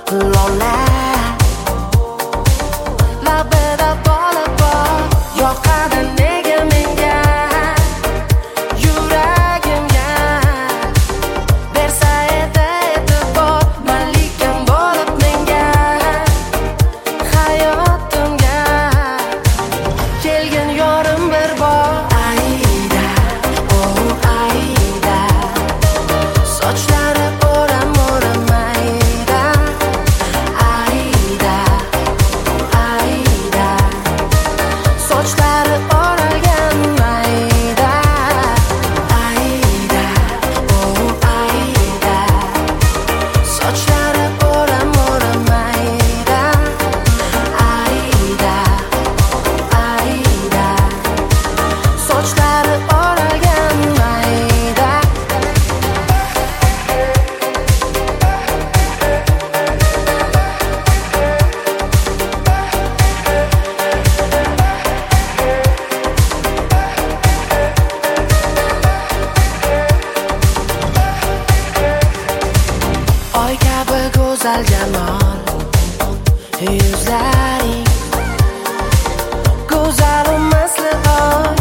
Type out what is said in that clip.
lola labida bola bor yoqadi nega menga yuragimga bersa edi e'tibor malikam bo'lib menga hayotimga kelgin yorim bir bor Aida oh Aida sochlari o'ram Aida Aida Aida sochlari o'ralgan Aida Aida oh Aida sochlari o'ram Aida Aida Aida sochlari o'ralgan Aida oy kabi go'zal jamol yuzlaring go'zal emasli oy